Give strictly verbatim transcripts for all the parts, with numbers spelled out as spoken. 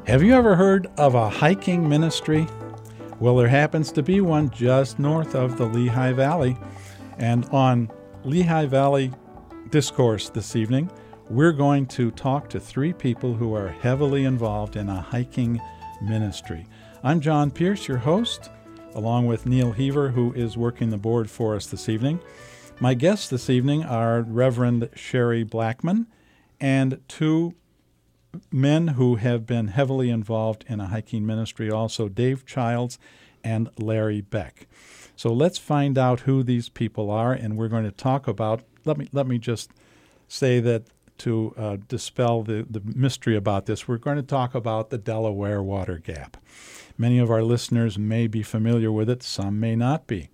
Have you ever heard of a hiking ministry? Well, there happens to be one just north of the Lehigh Valley. And on Lehigh Valley Discourse this evening, we're going to talk to three people who are heavily involved in a hiking ministry. I'm John Pierce, your host, along with Neil Heaver, who is working the board for us this evening. My guests this evening are Reverend Sherry Blackman and two men who have been heavily involved in a hiking ministry, also Dave Childs and Larry Beck. So let's find out who these people are, and we're going to talk about, let me let me just say that to uh, dispel the, the mystery about this, we're going to talk about the Delaware Water Gap. Many of our listeners may be familiar with it, some may not be.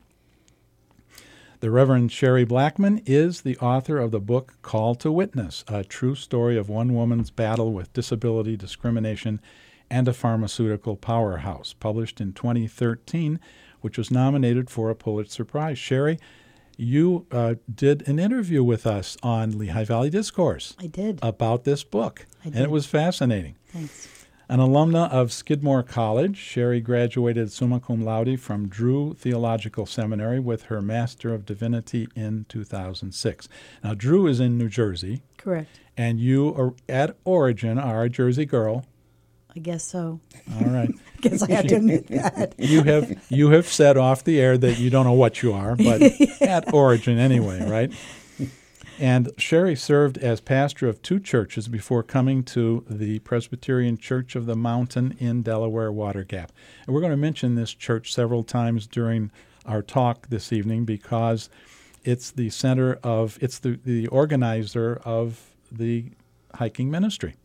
The Reverend Sherry Blackman is the author of the book Call to Witness, a true story of one woman's battle with disability discrimination and a pharmaceutical powerhouse, published in twenty thirteen, which was nominated for a Pulitzer Prize. Sherry, you uh, did an interview with us on Lehigh Valley Discourse. I did. About this book, I did. And it was fascinating. Thanks. An alumna of Skidmore College, Sherry graduated summa cum laude from Drew Theological Seminary with her Master of Divinity in two thousand six. Now, Drew is in New Jersey. Correct. And you, are, at origin, are a Jersey girl. I guess so. All right. I guess I have to admit that. You have you have said off the air that you don't know what you are, but at origin anyway, right? And Sherry served as pastor of two churches before coming to the Presbyterian Church of the Mountain in Delaware Water Gap. And we're going to mention this church several times during our talk this evening because it's the center of, it's the, the organizer of the hiking ministry.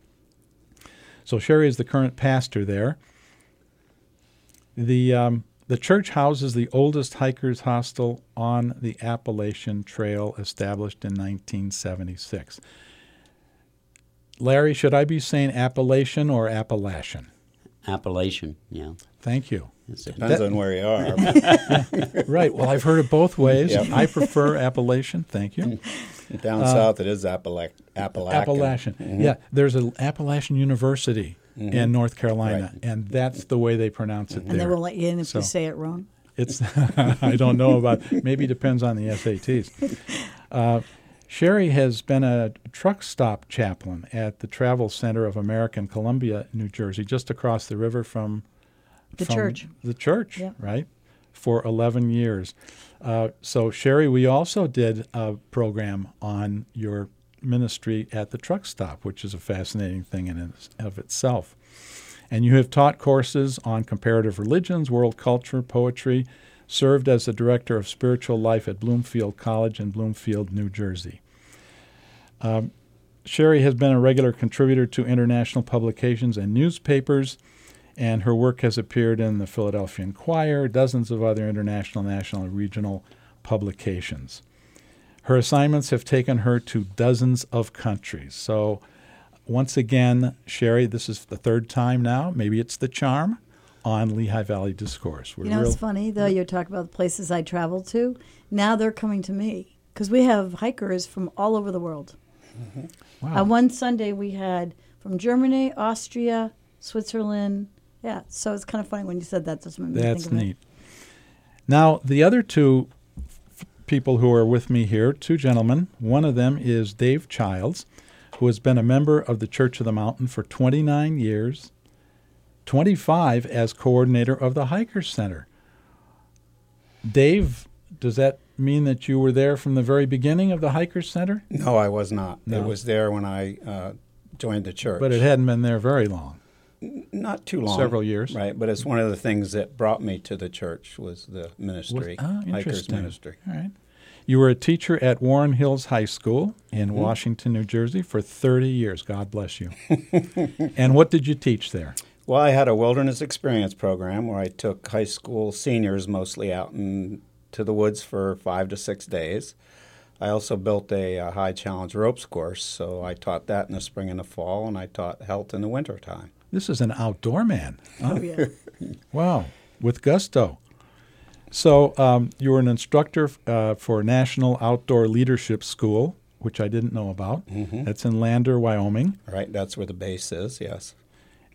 So Sherry is the current pastor there. The um, the church houses the oldest hikers hostel on the Appalachian Trail, established in nineteen seventy-six. Larry, should I be saying Appalachian or Appalachian? Appalachian, yeah. Thank you. Depends That- on where you are. Yeah. Right. Well, I've heard it both ways. Yep. I prefer Appalachian. Thank you. Down Uh, south, it is Appalachian. Appalachian. Appalachian. Mhm. Yeah, there's an Appalachian University Mhm. in North Carolina, Right. and that's the way they pronounce it And there. they won't let you in if So- you say it wrong. It's I don't know about, maybe depends on the S A Ts. Uh, Sherry has been a truck stop chaplain at the Travel Center of American Columbia, New Jersey, just across the river from The from church. The church, Yep. right? For eleven years. Uh, so, Sherry, we also did a program on your ministry at the truck stop, which is a fascinating thing in its, of itself. And you have taught courses on comparative religions, world culture, poetry, served as the director of spiritual life at Bloomfield College in Bloomfield, New Jersey. Um, Sherry has been a regular contributor to international publications and newspapers, and her work has appeared in the Philadelphia Inquirer, dozens of other international, national, and regional publications. Her assignments have taken her to dozens of countries. So, once again, Sherry, this is the third time now, maybe it's the charm, on Lehigh Valley Discourse. We're You know, real- it's funny, though, you're talking about the places I travel to. Now they're coming to me because we have hikers from all over the world. Wow. On one Sunday, we had from Germany, Austria, Switzerland. Yeah, so it's kind of funny when you said that. That's, what made me That's think of it. neat. Now, the other two f- people who are with me here, two gentlemen, one of them is Dave Childs, who has been a member of the Church of the Mountain for twenty-nine years, twenty-five as coordinator of the Hikers Center. Dave, does that mean that you were there from the very beginning of the Hikers Center? No, I was not. No. It was there when I uh, joined the church. But it hadn't been there very long. Not too long. Several years. Right, but it's one of the things that brought me to the church was the ministry, Was- ah, Hikers interesting. ministry. All right. You were a teacher at Warren Hills High School in Mhm. Washington, New Jersey for thirty years. God bless you. And what did you teach there? Well, I had a wilderness experience program where I took high school seniors mostly out in, to the woods for five to six days. I also built a, uh high challenge ropes course, so I taught that in the spring and the fall, and I taught health in the wintertime. This is an outdoor man. Oh, yeah. Wow, with gusto. So um, you were an instructor uh, for National Outdoor Leadership School, which I didn't know about. Mhm. That's in Lander, Wyoming. Right, that's where the base is, yes.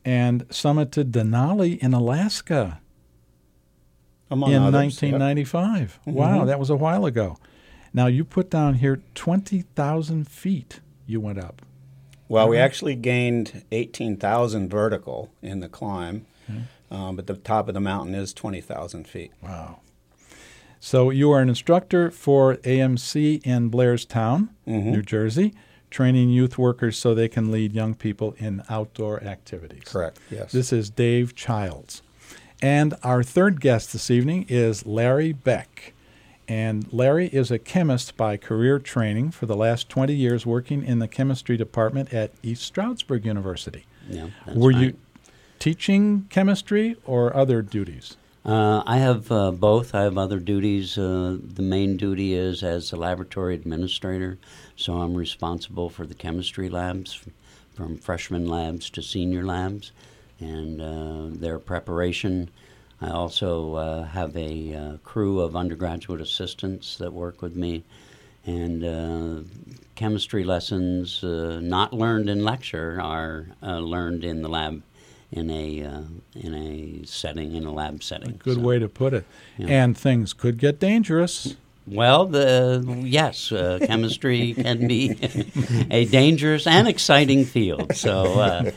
and summited Denali in Alaska Among in others, nineteen ninety-five. Yep. Wow, Mhm. that was a while ago. Now, you put down here twenty thousand feet you went up. Well, we Mhm. actually gained eighteen thousand vertical in the climb, Mm-hmm. um, but the top of the mountain is twenty thousand feet. Wow. So you are an instructor for A M C in Blairstown, Mhm. New Jersey, training youth workers so they can lead young people in outdoor activities. Correct, yes. This is Dave Childs. And our third guest this evening is Larry Beck. And Larry is a chemist by career training for the last twenty years working in the chemistry department at East Stroudsburg University. Yeah, that's Were right. you teaching chemistry or other duties? Uh, I have uh, both. I have other duties. Uh, the main duty is as the laboratory administrator, so I'm responsible for the chemistry labs, f- from freshman labs to senior labs, and uh, their preparation. I also uh, have a uh, crew of undergraduate assistants that work with me, and uh, chemistry lessons uh, not learned in lecture are uh, learned in the lab in a uh, in a setting, in a lab setting. Good So, way to put it. yeah. And things could get dangerous. Well, the yes, uh, chemistry can be a dangerous and exciting field. So, uh,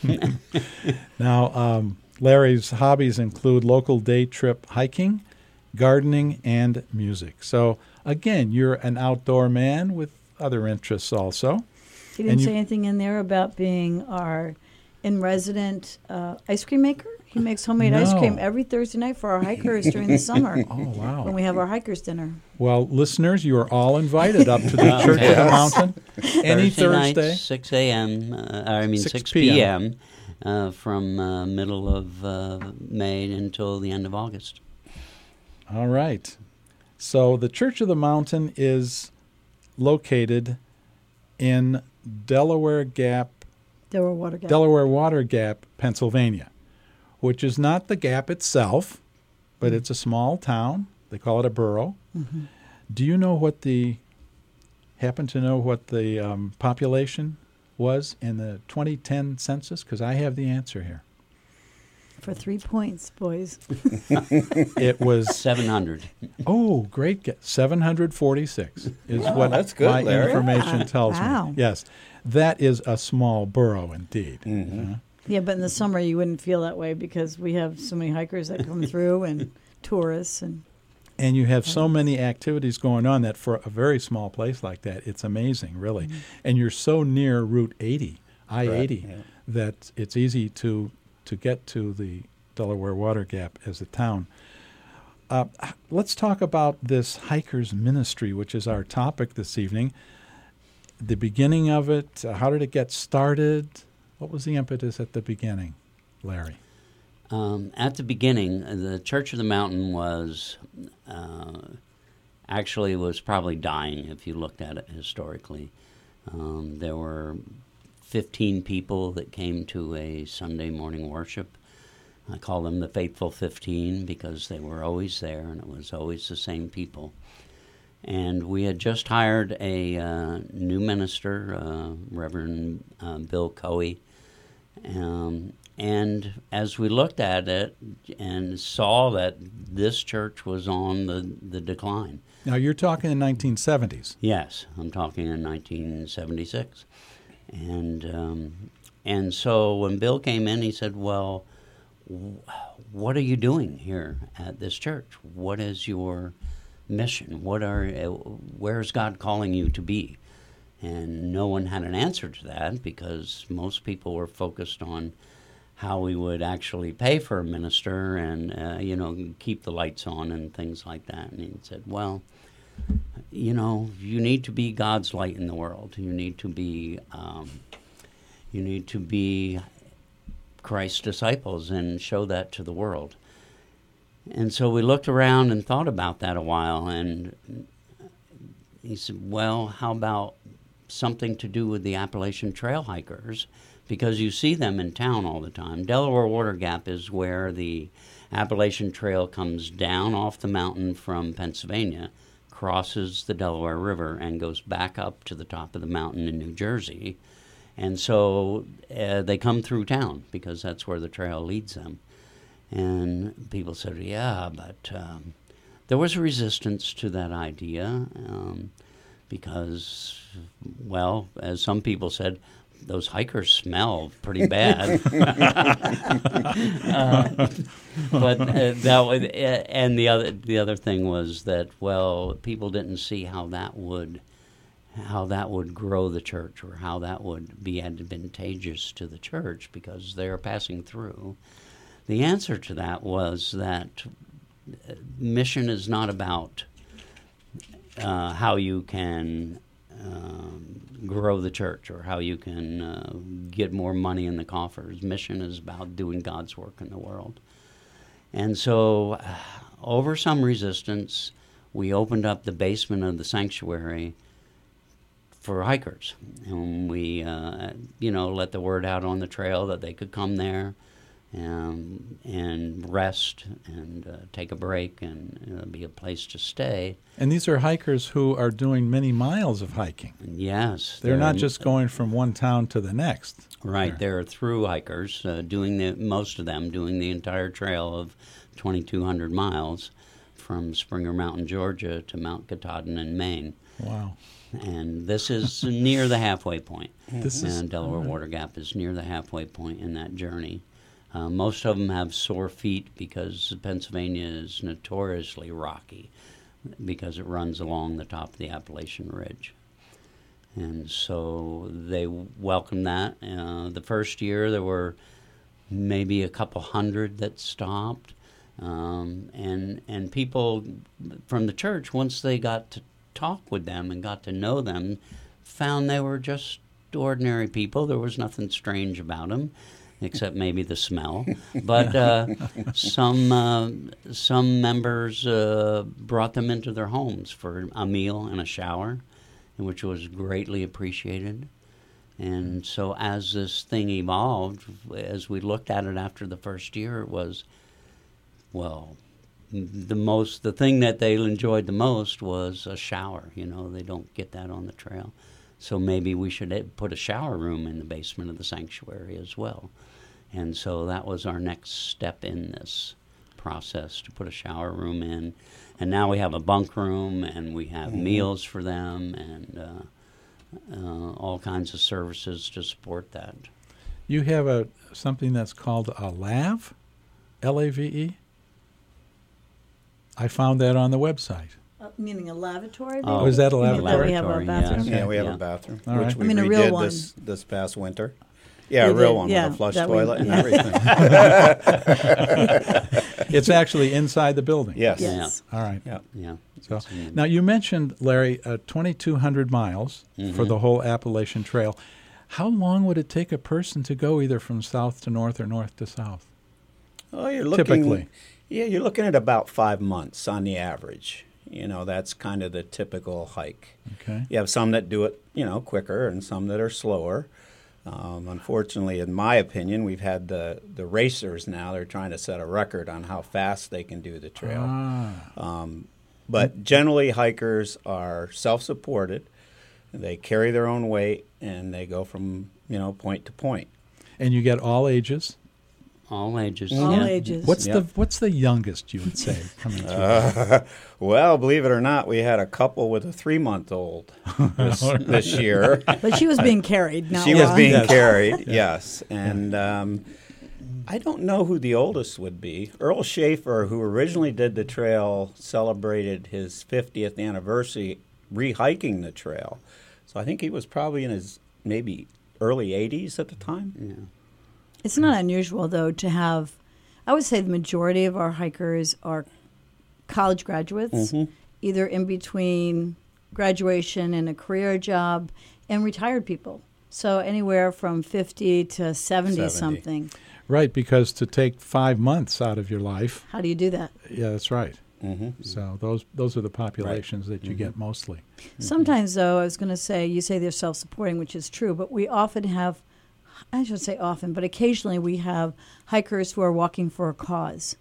Now, um, Larry's hobbies include local day trip hiking, gardening, and music. So, again, you're an outdoor man with other interests also. He didn't And you- say anything in there about being our in-resident uh, ice cream maker. He makes homemade ice No. cream every Thursday night for our hikers during the summer Oh, wow. when we have our hikers dinner. Well, listeners, you are all invited up to the Church of the Mountain any Thursday Thursday. night, six a.m. Uh, I mean six six p.m. p.m. Uh, from uh, middle of uh, May until the end of August. All right. So the Church of the Mountain is located in Delaware Gap, There were water gaps. Delaware Water Gap, Pennsylvania, which is not the gap itself, but it's a small town. They call it a borough. Mm-hmm. Do you know what the, happen to know what the um, population was in the twenty ten census? Because I have the answer here. For three points, boys. It was, seven hundred. oh, great guess, seven hundred forty-six is Wow, what that's good, my Larry. information Yeah, tells wow. me. Yes, that is a small borough indeed. Mhm. Uh, Yeah, but in the summer you wouldn't feel that way because we have so many hikers that come through and tourists and And you have so many activities going on that for a very small place like that, it's amazing, really. Mm-hmm. And you're so near Route eighty, I eighty, Right, yeah. that it's easy to to get to the Delaware Water Gap as a town. Uh, h- let's talk about this hiker's ministry, which is our topic this evening. The beginning of it, uh, how did it get started? What was the impetus at the beginning, Larry? Um, at the beginning, the Church of the Mountain was uh, actually was probably dying if you looked at it historically. Um, there were fifteen people that came to a Sunday morning worship. I call them the Faithful fifteen because they were always there and it was always the same people. And we had just hired a uh, new minister, uh, Reverend uh, Bill Coey. Um, and as we looked at it and saw that this church was on the, the decline. Now, you're talking in nineteen seventies. Yes, I'm talking in nineteen seventy-six. And um, and so when Bill came in, he said, well, w- what are you doing here at this church? What is your mission? What are uh, where's God calling you to be? And no one had an answer to that because most people were focused on how we would actually pay for a minister and, uh, you know, keep the lights on and things like that. And he said, well, you know, you need to be God's light in the world. You need to be, um, you need to be Christ's disciples and show that to the world. And so we looked around and thought about that a while, and he said, well, how about something to do with the Appalachian Trail hikers? Because you see them in town all the time. Delaware Water Gap is where the Appalachian Trail comes down off the mountain from Pennsylvania, crosses the Delaware River, and goes back up to the top of the mountain in New Jersey. And so uh, they come through town because that's where the trail leads them. And people said, yeah, but um, there was resistance to that idea um, because, well, as some people said, those hikers smell pretty bad. uh, but uh, that would, uh, and the other the other thing was that, well, people didn't see how that would how that would grow the church or how that would be advantageous to the church because they're passing through. The answer to that was that mission is not about uh, how you can um, grow the church or how you can uh, get more money in the coffers. Mission is about doing God's work in the world. And so, uh, over some resistance, we opened up the basement of the sanctuary for hikers. And we, uh, you know, let the word out on the trail that they could come there Um, and rest and uh, take a break and uh, be a place to stay. And these are hikers who are doing many miles of hiking. And yes. They're, they're not just going from one town to the next. Right. They're, they're through hikers, uh, doing the most of them doing the entire trail of twenty-two hundred miles from Springer Mountain, Georgia to Mount Katahdin in Maine. Wow. And this is near the halfway point. This is, and Delaware right. Water Gap is near the halfway point in that journey. Uh, most of them have sore feet because Pennsylvania is notoriously rocky because it runs along the top of the Appalachian Ridge. And so they welcome that. Uh, the first year there were maybe a couple hundred that stopped. Um, and, and people from the church, once they got to talk with them and got to know them, found they were just ordinary people. There was nothing strange about them, except maybe the smell. But uh, some uh, some members uh, brought them into their homes for a meal and a shower, which was greatly appreciated. And so as this thing evolved, as we looked at it after the first year, it was, well, the most the thing that they enjoyed the most was a shower. You know, they don't get that on the trail. So maybe we should put a shower room in the basement of the sanctuary as well. And so that was our next step in this process, to put a shower room in. And now we have a bunk room, and we have mm-hmm. meals for them, and uh, uh, all kinds of services to support that. You have a something that's called a LAV, L A V E? I found that on the website. Uh, meaning a lavatory? Maybe? Oh, is that a lavatory? We have a bathroom. Yeah, we have yeah. a bathroom, All which right. we I mean, a real redid one. this, this past winter. Yeah, We a real did, one yeah, with a flush that we- toilet and yeah. everything. It's actually inside the building. Yes. Yes. All right. Yeah. Yeah. So Mm. now you mentioned, Larry, uh, twenty-two hundred miles Mm-hmm. for the whole Appalachian Trail. How long would it take a person to go either from south to north or north to south? Oh, you're looking, Typically. Yeah, you're looking at about five months on the average. You know, that's kind of the typical hike. Okay. You have some that do it, you know, quicker and some that are slower. Um, unfortunately, in my opinion, we've had the, the racers now. They're trying to set a record on how fast they can do the trail. Ah. Um, but generally, hikers are self-supported. They carry their own weight, and they go from, you know, point to point. And you get all ages. All ages. All yeah. ages. What's Yep. the what's the youngest you would say coming through? Uh, well, believe it or not, we had a couple with a three-month-old this, this year. But she was being carried. Not She was walked. being Yes. carried, yes. And um, I don't know who the oldest would be. Earl Schaefer, who originally did the trail, celebrated his fiftieth anniversary re-hiking the trail. So I think he was probably in his maybe early eighties at the time. Yeah. It's not unusual, though, to have, I would say the majority of our hikers are college graduates, Mhm. either in between graduation and a career job, and retired people. So anywhere from fifty to seventy, seventy. something. Right, because to take five months out of your life, How do you do that? yeah, that's right. Mm-hmm. So those those are the populations that you Mhm. get mostly. Sometimes, though, I was going to say, you say they're self-supporting, which is true, but we often have, I should say often, but occasionally we have hikers who are walking for a cause.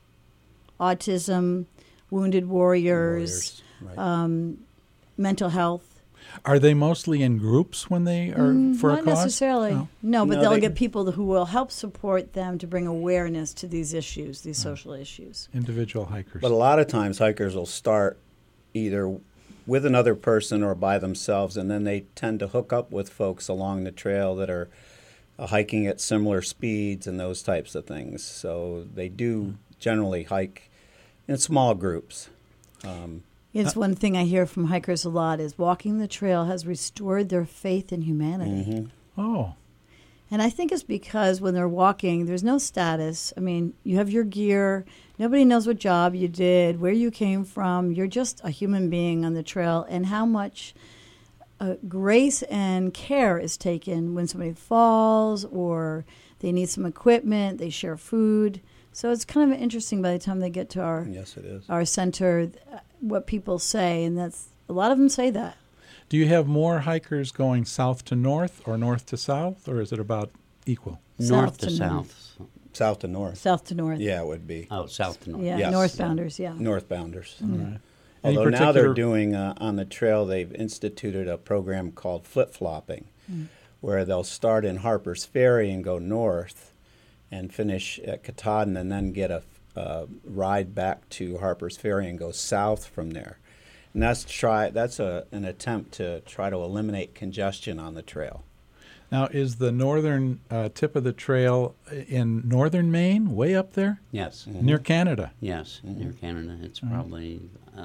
Autism, wounded warriors, Right. um, mental health. Are they mostly in groups when they are Mm, for not a cause? necessarily. No. No, but No, they'll they- get people who will help support them to bring awareness to these issues, these social issues. Individual hikers. But a lot of times hikers will start either with another person or by themselves, and then they tend to hook up with folks along the trail that are uh, hiking at similar speeds and those types of things. So they do generally hike in small groups. Um, It's one thing I hear from hikers a lot is walking the trail has restored their faith in humanity. mhm. oh, And I think it's because when they're walking, there's no status. I mean, you have your gear. Nobody knows what job you did, where you came from. You're just a human being on the trail, and how much uh, grace and care is taken when somebody falls or they need some equipment, they share food. So it's kind of interesting by the time they get to our Yes, it is. our center, uh, what people say, and that's a lot of them say that. do you have more hikers going south to north or north to south, or is it about equal? South North to to north. south. South to north. South to north. Yeah, it would be. Oh, south to north. Yeah, Yes. northbounders, yeah. Northbounders. All right. Any Although now they're particular- doing, uh, on the trail, they've instituted a program called flip-flopping, where they'll start in Harper's Ferry and go north and finish at Katahdin and then get a uh, ride back to Harper's Ferry and go south from there. And that's try that's a, an attempt to try to eliminate congestion on the trail. Now, is the northern uh, tip of the trail in northern Maine, way up there, Yes. near Canada? Yes, near Canada. It's probably uh,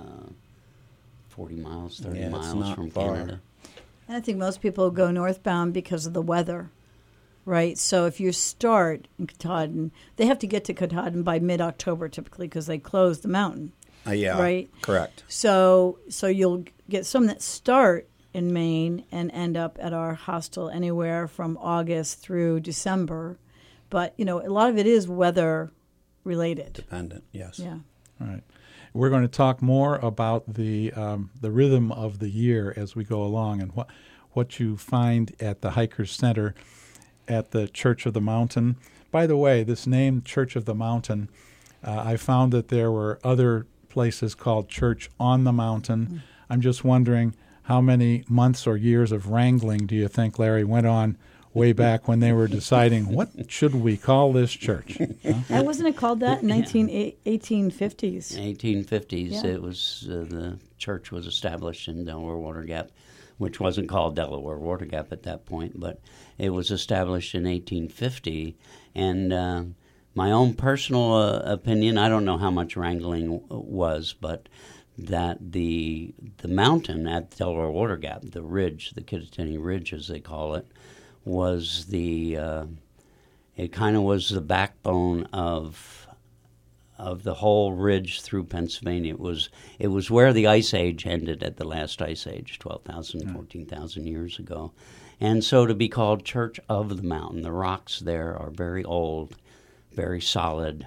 forty miles, thirty Yeah, it's miles not from far. Canada. And I think most people go northbound because of the weather, right? So if you start in Katahdin, they have to get to Katahdin by mid-October typically because they close the mountain. Uh, yeah, Right. correct. So so you'll get some that start in Maine and end up at our hostel anywhere from August through December. But, you know, a lot of it is weather related. Dependent, yes. Yeah. All right. We're going to talk more about the um, the rhythm of the year as we go along, and what what you find at the Hikers Center at the Church of the Mountain. By the way, this name, Church of the Mountain, uh, I found that there were other places called Church on the Mountain. Mm. I'm just wondering how many months or years of wrangling do you think, Larry, went on way back when they were deciding what should we call this church? Huh? And wasn't it called that in nineteen eighteen fifties? eighteen fifties, Yeah. it was uh, the church was established in Delaware Water Gap, which wasn't called Delaware Water Gap at that point, but it was established in eighteen fifty. And uh, my own personal uh, opinion, I don't know how much wrangling w- was, but that the the mountain at Delaware Water Gap, the ridge, the Kittatinny Ridge as they call it, was the uh, it kind of was the backbone of of the whole ridge through Pennsylvania. It was it was where the Ice Age ended at the last Ice Age, twelve thousand, fourteen thousand years ago. And so to be called Church of the Mountain, the rocks there are very old, very solid,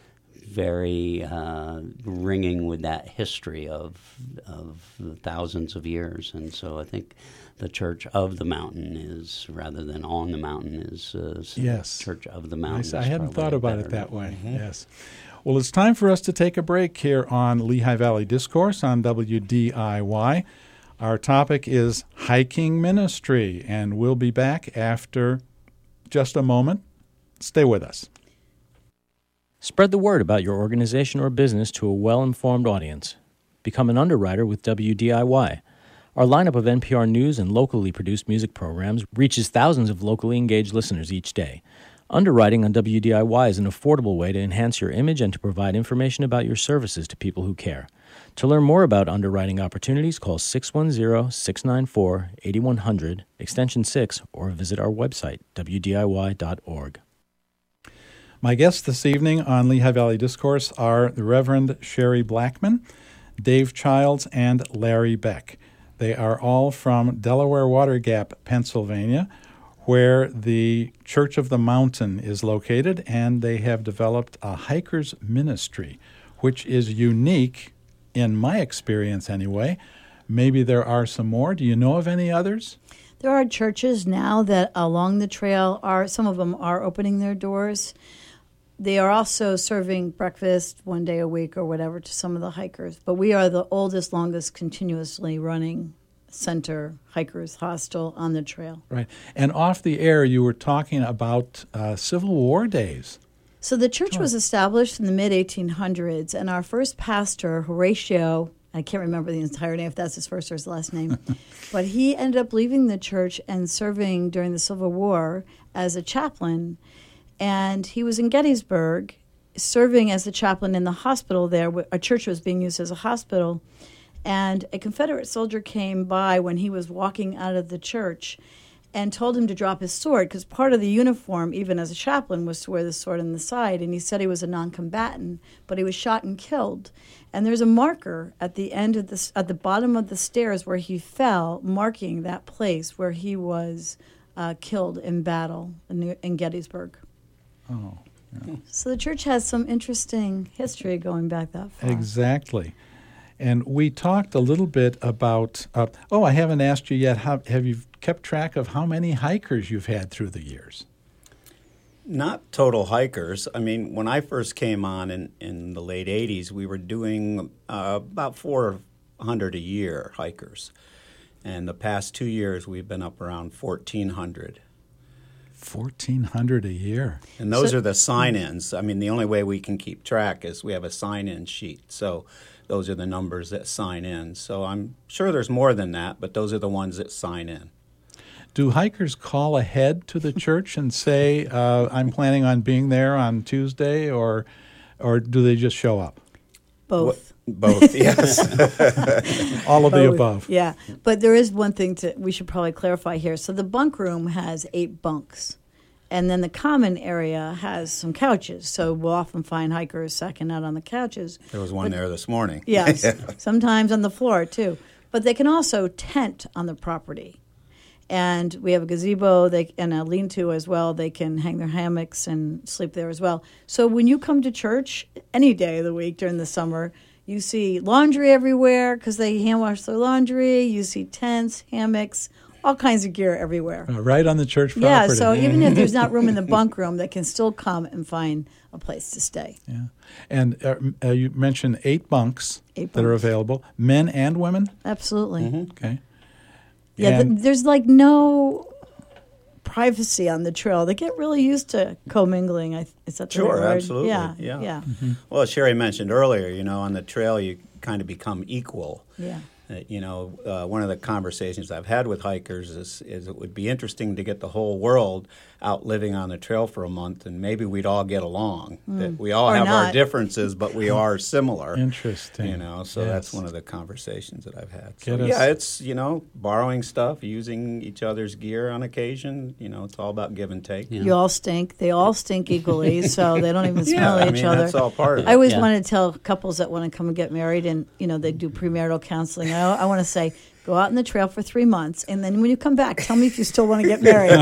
very uh, ringing with that history of of thousands of years. And so I think the Church of the Mountain is, rather than on the mountain, is uh, Yes. Church of the I, Mountain. s- I is hadn't probably thought a about it better- that way. Yes. Well, it's time for us to take a break here on Lehigh Valley Discourse on W D I Y. Our topic is hiking ministry, and we'll be back after just a moment. Stay with us. Spread the word about your organization or business to a well-informed audience. Become an underwriter with W D I Y. Our lineup of N P R News and locally produced music programs reaches thousands of locally engaged listeners each day. Underwriting on W D I Y is an affordable way to enhance your image and to provide information about your services to people who care. To learn more about underwriting opportunities, call six one zero, six nine four, eight one zero zero, extension six, or visit our website, w d i y dot org. My guests this evening on Lehigh Valley Discourse are the Reverend Sherry Blackman, Dave Childs, and Larry Beck. They are all from Delaware Water Gap, Pennsylvania, where the Church of the Mountain is located, and they have developed a hiker's ministry, which is unique in my experience anyway. Maybe there are some more. Do you know of any others? There are churches now that along the trail are, some of them are opening their doors. They are also serving breakfast one day a week or whatever to some of the hikers. But we are the oldest, longest, continuously running center, hikers hostel on the trail. Right. And off the air, you were talking about uh, Civil War days. So the church was established in the mid eighteen hundreds, and our first pastor, Horatio, I can't remember the entire name, if that's his first or his last name, but he ended up leaving the church and serving during the Civil War as a chaplain. And he was in Gettysburg, serving as the chaplain in the hospital there. A church was being used as a hospital. And a Confederate soldier came by when he was walking out of the church and told him to drop his sword, because part of the uniform, even as a chaplain, was to wear the sword on the side. And he said he was a non-combatant, but he was shot and killed. And there's a marker at the end of the, at the bottom of the stairs where he fell, marking that place where he was uh, killed in battle in, in Gettysburg. Oh, yeah. So the church has some interesting history going back that far. Exactly. And we talked a little bit about, uh, oh, I haven't asked you yet, how, have you kept track of how many hikers you've had through the years? Not total hikers. I mean, when I first came on in, in the late eighties, we were doing uh, about four hundred a year hikers. And the past two years, we've been up around fourteen hundred. fourteen hundred a year. And those So- are the sign-ins. I mean, the only way we can keep track is we have a sign-in sheet. So those are the numbers that sign in. So I'm sure there's more than that, but those are the ones that sign in. Do hikers call ahead to the church and say, uh, I'm planning on being there on Tuesday, or or do they just show up? Both. What- Both, yes. All of the Both, above. Yeah, but there is one thing to we should probably clarify here. So the bunk room has eight bunks, and then the common area has some couches. So we'll often find hikers sacking out on the couches. There was one there this morning. Yes, sometimes on the floor too. But they can also tent on the property. And we have a gazebo they, and a lean-to as well. They can hang their hammocks and sleep there as well. So when you come to church any day of the week during the summer, you see laundry everywhere because they hand wash their laundry. You see tents, hammocks, all kinds of gear everywhere. Uh, right on the church property. Yeah, so even if there's not room in the bunk room, they can still come and find a place to stay. Yeah. And uh, uh, you mentioned eight bunks Eight that are bunks. available, men and women? Absolutely. Okay. Yeah, th- And- there's like no privacy on the trail. They get really used to commingling. I, is that the Sure, right word? absolutely. Yeah, Yeah. yeah, Well, as Sherry mentioned earlier, you know, on the trail you kind of become equal. yeah. Uh, you know, uh, one of the conversations I've had with hikers is, is it would be interesting to get the whole world out living on the trail for a month, and maybe we'd all get along. That we all Or have our not. differences, but we are similar. Interesting. You know, so Yes. that's one of the conversations that I've had. So, Get us- yeah, it's, you know, borrowing stuff, using each other's gear on occasion. You know, it's all about give and take. Yeah. You all stink. They all stink equally, so they don't even smell I each mean, other. that's all part of it. I always Yeah. want to tell couples that want to come and get married, and you know they do premarital counseling. I, I want to say, go out in the trail for three months, and then when you come back, tell me if you still want to get married.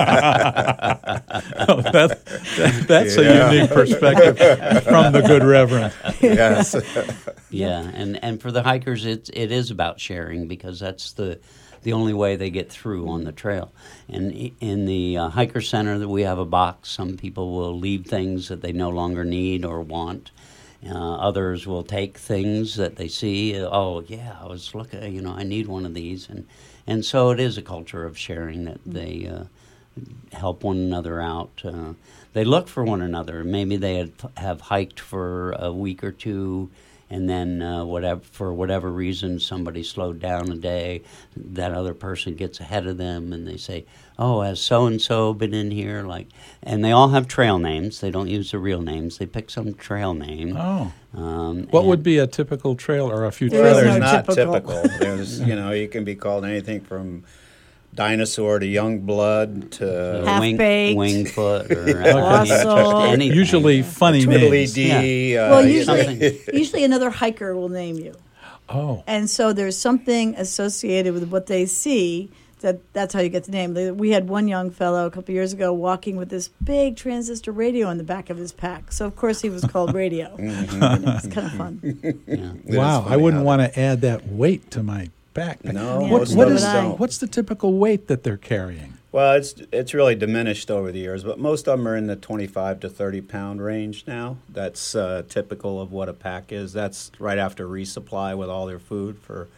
Oh, that, that- that's Yeah. a unique perspective from the good Reverend. Yes. Yeah, and, and for the hikers, it's it is about sharing because that's the the only way they get through on the trail. And i- in the uh, hiker center, that we have a box. Some people will leave things that they no longer need or want. Uh, others will take things that they see. uh, Oh, yeah, I was looking. You know, I need one of these, and and so it is a culture of sharing that they uh, help one another out. Uh, they look for one another. Maybe they had, have hiked for a week or two, and then uh, whatever for whatever reason somebody slowed down a day. That other person gets ahead of them, and they say, "Oh, has so and so been in here?" Like, and they all have trail names. They don't use the real names. They pick some trail name. Oh. Um, What and- would be a typical trail or a few There Well, is trailers? there's no not typical. typical. There's, you know, you can be called anything from dinosaur to young blood to Half wing, baked. Wingfoot or Fossil. anything. Usually funny Twiddly names. D. Uh, well, you know. usually, usually another hiker will name you. Oh. And so there's something associated with what they see that that's how you get the name. We had one young fellow a couple years ago walking with this big transistor radio on the back of his pack. So, of course, he was called Radio. Mm-hmm. It's kind of fun. Yeah. It is Wow, I funny wouldn't how want to add that weight to my backpack. No, Yeah, What, most what of is, us I. don't. what's the typical weight that they're carrying? Well, it's it's really diminished over the years, but most of them are in the twenty-five to thirty pound range now. That's uh, typical of what a pack is. That's right after resupply with all their food for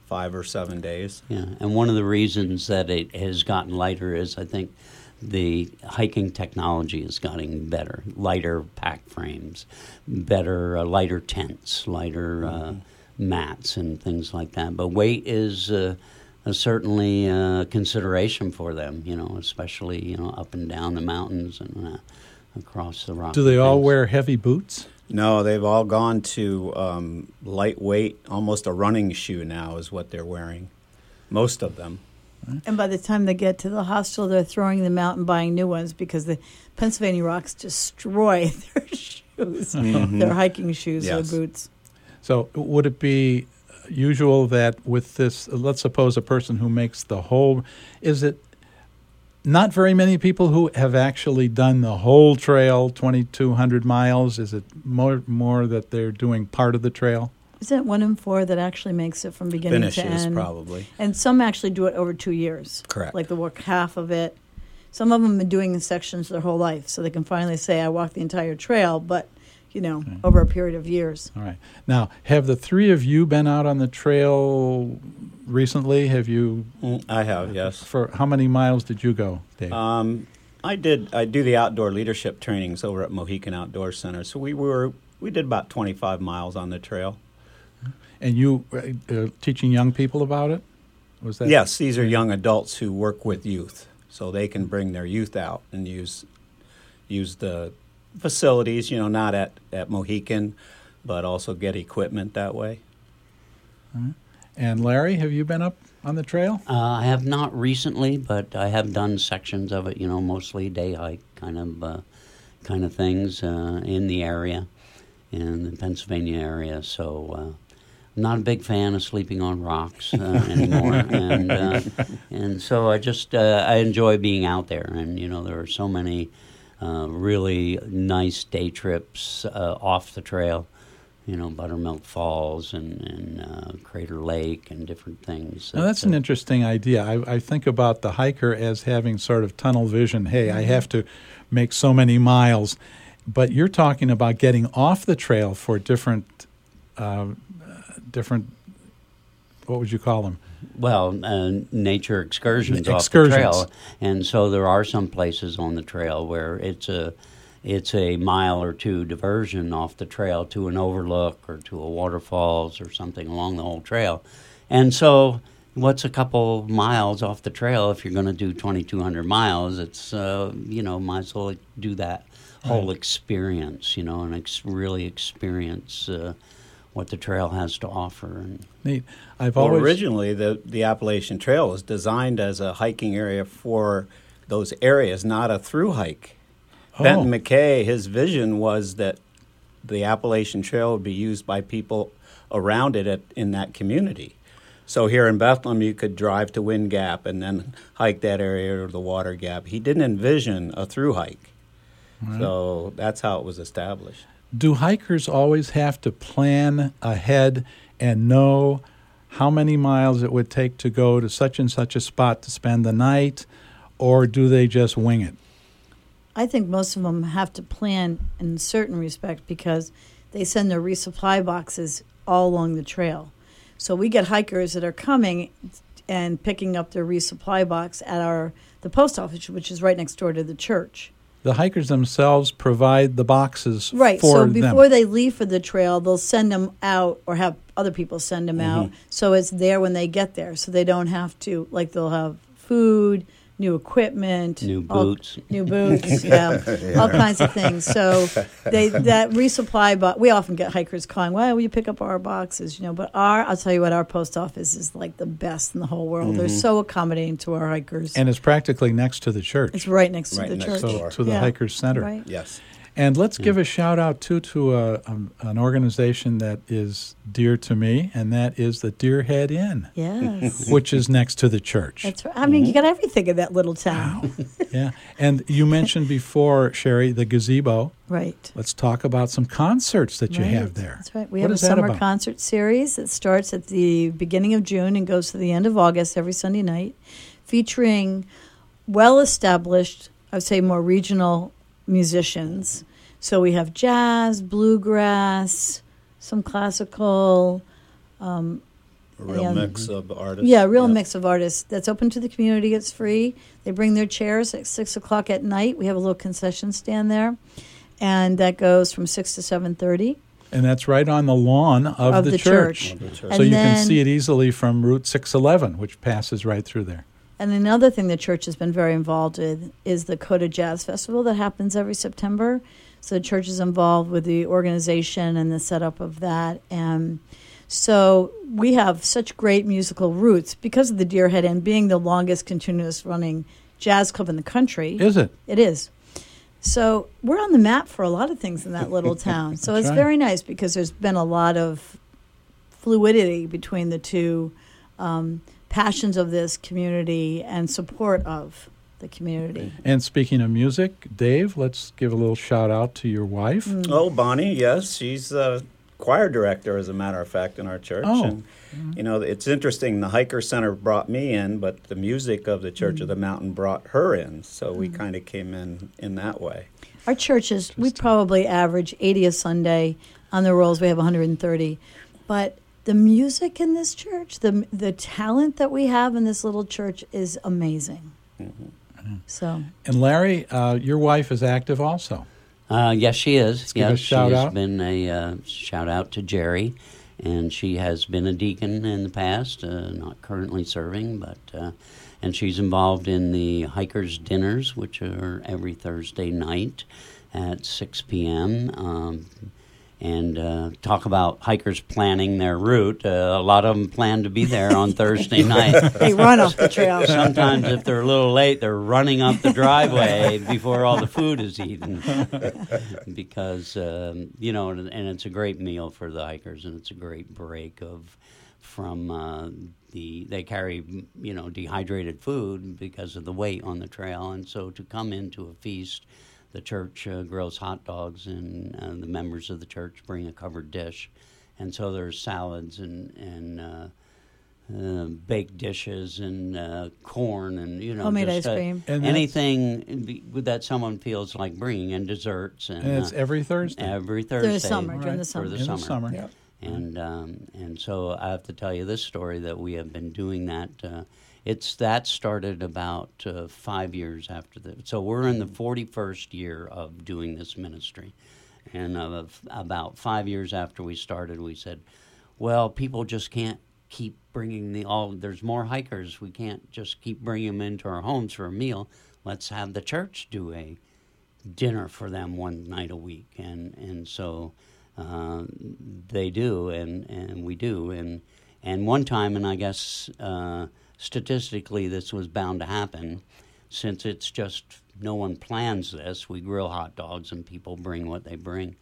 five or seven days. Yeah, and one of the reasons that it has gotten lighter is I think the hiking technology is getting better. Lighter pack frames, better, uh, lighter tents, lighter uh, mm-hmm. mats and things like that. But weight is uh, uh, certainly a consideration for them, you know, especially, you know, up and down the mountains and uh, across the rock. Do they all wear heavy boots? No, they've all gone to um, lightweight, almost a running shoe now is what they're wearing, most of them. And by the time they get to the hostel, they're throwing them out and buying new ones because the Pennsylvania rocks destroy their shoes, Mm-hmm. their hiking shoes Yes. or boots. So would it be usual that with this, let's suppose a person who makes the whole, is it not very many people who have actually done the whole trail, twenty-two hundred miles? Is it more more that they're doing part of the trail? Isn't it one in four that actually makes it from beginning to Finishes, end? probably. And some actually do it over two years. Correct. Like they work half of it. Some of them have been doing the sections their whole life, so they can finally say, I walked the entire trail, but, you know, Okay. over a period of years. All right. Now, have the three of you been out on the trail recently? Have you, Mm, I have, yes. for how many miles did you go, Dave? Um, I did. I do the outdoor leadership trainings over at Mohican Outdoor Center. So we were we did about twenty-five miles on the trail. And you uh, uh, teaching young people about it? Was that? Yes, these are young adults who work with youth, so they can bring their youth out and use use the facilities. You know, not at at Mohican, but also get equipment that way. And Larry, have you been up on the trail? Uh, I have not recently, but I have done sections of it. You know, mostly day hike kind of uh, kind of things uh, in the area, in the Pennsylvania area. So, uh, I'm not a big fan of sleeping on rocks uh, anymore, and uh, and so I just uh, I enjoy being out there. And you know, there are so many uh, really nice day trips uh, off the trail. You know, Buttermilk Falls and, and uh, Crater Lake and different things. Now, that's that, an uh, interesting idea. I, I think about the hiker as having sort of tunnel vision. Hey, I have to make so many miles. But you're talking about getting off the trail for different, uh, different, what would you call them? Well, uh, nature excursions, Excursions. off the trail. And so there are some places on the trail where it's a it's a mile or two diversion off the trail to an overlook or to a waterfalls or something along the whole trail. And so what's a couple miles off the trail if you're going to do twenty-two hundred miles? It's, uh, you know, might as well do that whole Right. experience, you know, and ex- really experience uh, what the trail has to offer. And Neat. I've Well, always originally the the Appalachian Trail was designed as a hiking area for those areas, not a through hike. Oh. Benton McKay, his vision was that the Appalachian Trail would be used by people around it at, in that community. So here in Bethlehem, you could drive to Wind Gap and then hike that area or the Water Gap. He didn't envision a through hike. So that's how it was established. Do hikers always have to plan ahead and know how many miles it would take to go to such and such a spot to spend the night, or do they just wing it? I think most of them have to plan in certain respect because they send their resupply boxes all along the trail. So we get hikers that are coming and picking up their resupply box at our the post office, which is right next door to the church. The hikers themselves provide the boxes Right. for So them. before they leave for the trail, they'll send them out or have other people send them out. So it's there when they get there. So they don't have to, like, they'll have food, new equipment, New all- boots. new boots, yeah, all kinds of things. So they that resupply box. We often get hikers calling, "Why will you pick up our boxes?" You know, but our I'll tell you what, our post office is like the best in the whole world. They're so accommodating to our hikers. And it's practically next to the church, It's right next Right to the next church. so door. to the Yeah. Hikers Center. Right. Yes. And let's give a shout out too to a, um, an organization that is dear to me, and that is the Deerhead Inn, Yes. which is next to the church. That's right. I mean, you got everything in that little town. Yeah. And you mentioned before, Sherry, the gazebo. Right. Let's talk about some concerts that you Right. have there. That's right. We What have a is that summer about? concert series that starts at the beginning of June and goes to the end of August every Sunday night, featuring well-established, I would say more regional musicians. So we have jazz, bluegrass, some classical, um, A real Yeah. mix of artists. Yeah, a real Yep. mix of artists. That's open to the community. It's free. They bring their chairs at six o'clock at night. We have a little concession stand there, and that goes from six to seven thirty. And that's right on the lawn of, Of the, the church. church. Of the church. So And you then- can see it easily from Route six eleven, which passes right through there. And another thing the church has been very involved with is the Coda Jazz Festival that happens every September. So the church is involved with the organization and the setup of that. And so we have such great musical roots because of the Deer Head Inn being the longest continuous running jazz club in the country. Is it? It is. So we're on the map for a lot of things in that little town. So That's it's right. very nice because there's been a lot of fluidity between the two um, passions of this community and support of the community. And speaking of music, Dave, let's give a little shout out to your wife. Mm. Oh, Bonnie, yes, she's a choir director, as a matter of fact, in our church. Oh. And, you know, it's interesting. The Hiker Center brought me in, but the music of the Church of the Mountain brought her in. So we kind of came in in that way. Our churches, we probably average eighty a Sunday. On the rolls, we have one hundred thirty. But the music in this church, the the talent that we have in this little church is amazing. So And Larry, uh, your wife is active also. Uh, yes, she is. give a Yes, shout she has out. been a uh, shout out to Jerry, and she has been a deacon in the past, uh, not currently serving, but uh, and she's involved in the hikers' dinners, which are every Thursday night at six p.m. Um, and uh, talk about hikers planning their route. Uh, a lot of them plan to be there on Thursday night. they run off the trail. Sometimes if they're a little late, they're running up the driveway before all the food is eaten. Because, um, you know, and, and it's a great meal for the hikers, and it's a great break of from uh, the, they carry, you know, dehydrated food because of the weight on the trail. And so to come into a feast, the church uh, grills hot dogs, and uh, the members of the church bring a covered dish. And so there's salads and, and uh, uh, baked dishes and uh, corn and, you know, Homemade just, ice uh, cream. And that's- anything be- that someone feels like bringing, and desserts. And, And it's uh, every Thursday. every Thursday. During the summer, during the Right. summer. For the In summer. the summer. Yeah. And um, and so I have to tell you this story that we have been doing that. Uh, it's that started about uh, five years after the. So we're in the forty-first year of doing this ministry, and uh, about five years after we started, we said, "Well, people just can't keep bringing the all. There's more hikers. We can't just keep bringing them into our homes for a meal. Let's have the church do a dinner for them one night a week." And and so. Uh, they do, and, and we do, and and one time, and I guess uh, statistically this was bound to happen, since it's just no one plans this. We grill hot dogs, and people bring what they bring.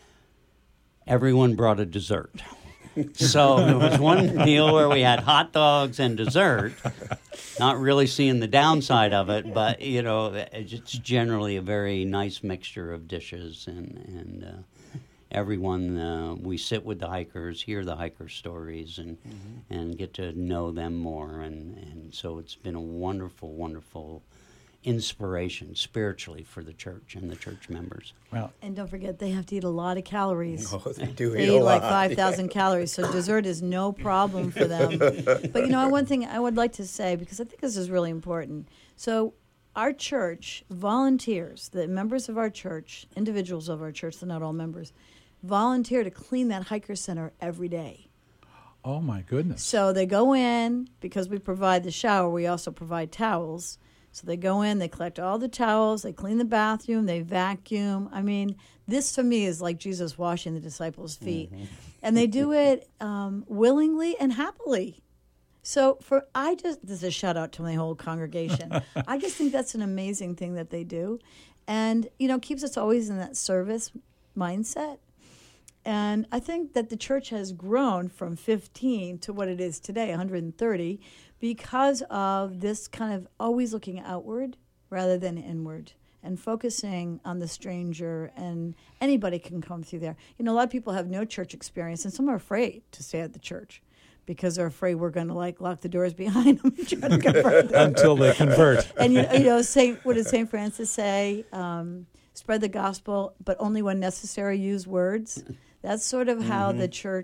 Everyone brought a dessert. So there was one meal where we had hot dogs and dessert, not really seeing the downside of it, but, you know, it's generally a very nice mixture of dishes, and, and uh, everyone, uh, we sit with the hikers, hear the hiker stories, and mm-hmm. and get to know them more. And, and so it's been a wonderful, wonderful inspiration spiritually for the church and the church members. Well, And don't forget, they have to eat a lot of calories. Oh, they do They eat eat a like lot. five thousand calories, so dessert is no problem for them. But, you know, one thing I would like to say, because I think this is really important. So our church volunteers, the members of our church, individuals of our church, they're not all members, volunteer to clean that hiker center every day. oh my goodness. So they go in, because we provide the shower, we also provide towels. So they go in, they collect all the towels, they clean the bathroom, they vacuum. I mean, this to me is like Jesus washing the disciples' feet. Mm-hmm. And they do it um, willingly and happily. So for I just, this is a shout out to my whole congregation. I just think that's an amazing thing that they do. And, you know, keeps us always in that service mindset. And I think that the church has grown from fifteen to what it is today, one hundred thirty, because of this kind of always looking outward rather than inward and focusing on the stranger, and anybody can come through there. You know, a lot of people have no church experience, and some are afraid to stay at the church because they're afraid we're going to, like, lock the doors behind them and try to convert them. Until they convert. And, you, you know, Saint, what did Saint Francis say? Um, spread the gospel, but only when necessary use words. That's sort of how Mm-hmm. the church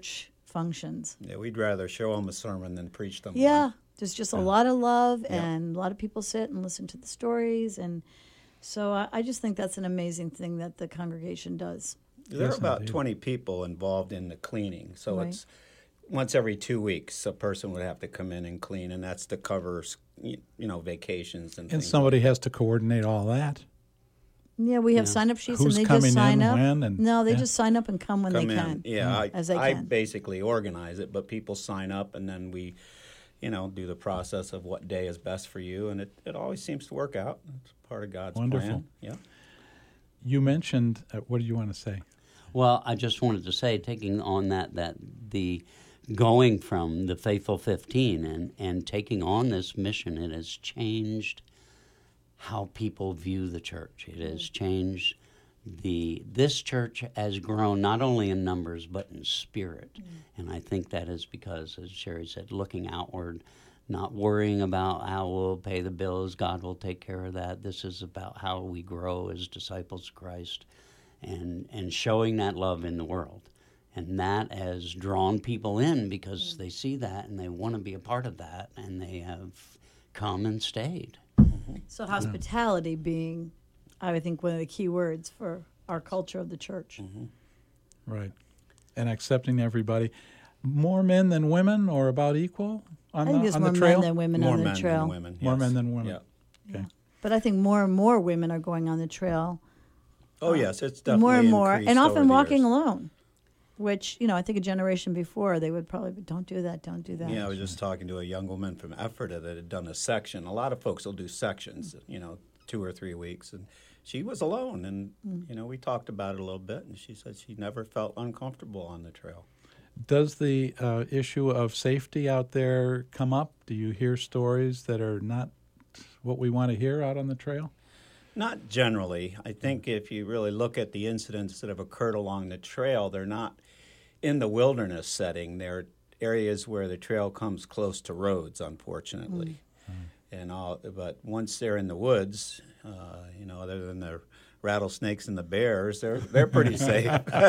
functions. Yeah, we'd rather show them a sermon than preach them Yeah, one. there's just a lot of love, Yeah. and a lot of people sit and listen to the stories, and so I, I just think that's an amazing thing that the congregation does. There are Yes, about indeed. twenty people involved in the cleaning, so Right. it's once every two weeks a person would have to come in and clean, and that's to cover, you know, vacations and, And things. somebody has to coordinate all that. Yeah, we have Yeah. sign-up sheets, Who's and they coming just sign in, up. when, and- no, they yeah. just sign up and come when come they in. can. Yeah, I, as they I can. basically organize it, but people sign up, and then we, you know, do the process of what day is best for you, and it, it always seems to work out. It's part of God's Wonderful. plan. Yeah. You mentioned, uh, what do you want to say? Well, I just wanted to say, taking on that, that the going from the Faithful fifteen and, and taking on this mission, it has changed how people view the church. It has changed the this church has grown not only in numbers but in spirit. Mm. And I think that is because, as Sherry said, looking outward, not worrying about how we'll pay the bills, God will take care of that. This is about how we grow as disciples of Christ and and showing that love in the world. And that has drawn people in because they see that and they want to be a part of that, and they have come and stayed. So hospitality being, I would think, one of the key words for our culture of the church. Mm-hmm. Right. And accepting everybody. More men than women, or about equal on I think the, there's on more the trail? men than women More on the men trail. than women. More yes. men than women. Yeah. Okay. But I think more and more women are going on the trail. Oh, yes, it's definitely more and more, increased and over often the walking years. alone. Which, you know, I think a generation before, they would probably, don't do that, don't do that. Yeah, I was just talking to a young woman from Ephrata that had done a section. A lot of folks will do sections, you know, two or three weeks. And she was alone. And, Mm. you know, we talked about it a little bit. And she said she never felt uncomfortable on the trail. Does the uh, issue of safety out there come up? Do you hear stories that are not what we want to hear out on the trail? Not generally. I think if you really look at the incidents that have occurred along the trail, they're not in the wilderness setting. They're areas where the trail comes close to roads, unfortunately. Mm. And all, but once they're in the woods, uh, you know, other than the rattlesnakes and the bears, they're they're pretty safe.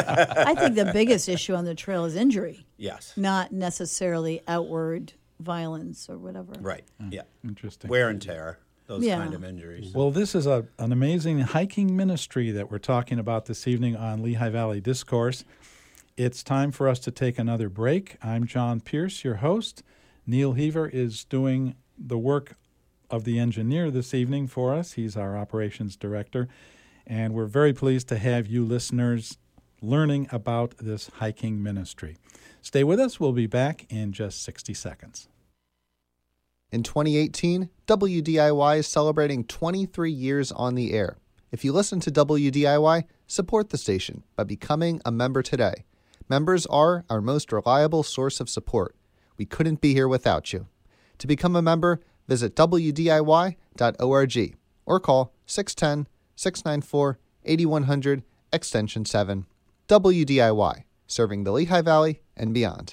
I think the biggest issue on the trail is injury, Yes. not necessarily outward violence or whatever. Right. Yeah. Interesting. Wear and tear, those Yeah. kind of injuries. Well, this is a, an amazing hiking ministry that we're talking about this evening on Lehigh Valley Discourse. It's time for us to take another break. I'm John Pierce, your host. Neil Heaver is doing the work of the engineer this evening for us. He's our operations director. And we're very pleased to have you listeners learning about this hiking ministry. Stay with us. We'll be back in just sixty seconds. In twenty eighteen, W D I Y is celebrating twenty-three years on the air. If you listen to W D I Y, support the station by becoming a member today. Members are our most reliable source of support. We couldn't be here without you. To become a member, visit W D I Y dot org or call six one zero, six nine four, eight one zero zero, extension seven. W D I Y, serving the Lehigh Valley and beyond.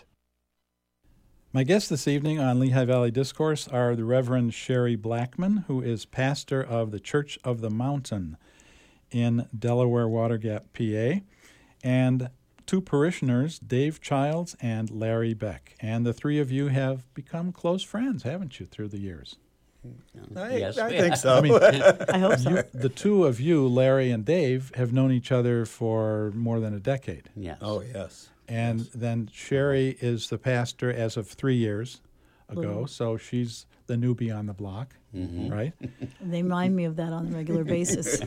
My guests this evening on Lehigh Valley Discourse are the Reverend Sherry Blackman, who is pastor of the Church of the Mountain in Delaware Water Gap, P A, and two parishioners, Dave Childs and Larry Beck. And the three of you have become close friends, haven't you, through the years? I, Yes, I we think have. so. I mean, I hope so. you, the two of you, Larry and Dave, have known each other for more than a decade. Yes. Oh, yes. And then Sherry is the pastor as of three years ago, Little. so she's the newbie on the block, Mhm. right? They remind me of that on a regular basis.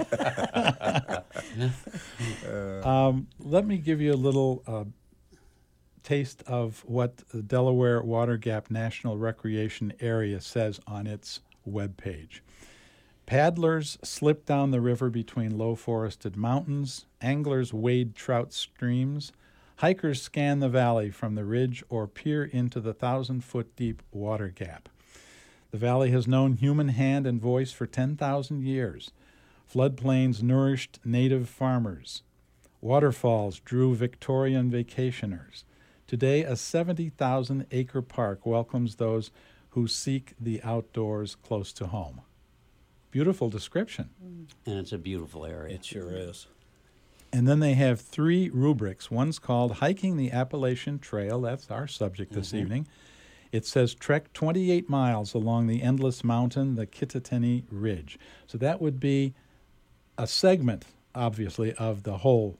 Um, let me give you a little uh, taste of what the Delaware Water Gap National Recreation Area says on its webpage. Paddlers slip down the river between low forested mountains. Anglers wade trout streams. Hikers scan the valley from the ridge or peer into the thousand-foot deep water gap. The valley has known human hand and voice for ten thousand years. Floodplains nourished native farmers. Waterfalls drew Victorian vacationers. Today, a seventy thousand acre park welcomes those who seek the outdoors close to home. Beautiful description. And it's a beautiful area. It sure is. And then they have three rubrics. One's called Hiking the Appalachian Trail. That's our subject this Mm-hmm. evening. It says trek twenty-eight miles along the endless mountain, the Kittatinny Ridge. So that would be a segment, obviously, of the whole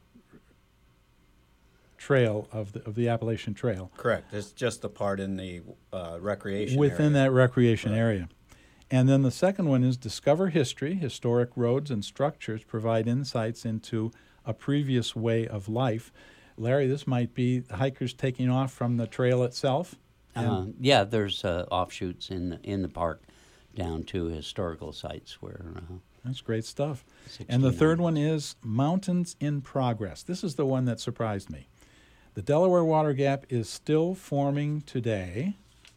trail of the, of the Appalachian Trail. Correct. It's just the part in the uh, recreation Within area. that recreation Right. area. And then the second one is Discover History. Historic roads and structures provide insights into a previous way of life. Larry, this might be hikers taking off from the trail itself. Uh, yeah, there's uh, offshoots in the, in the park down to historical sites where. Uh, That's great stuff. And the third one is Mountains in Progress. This is the one that surprised me. The Delaware Water Gap is still forming today,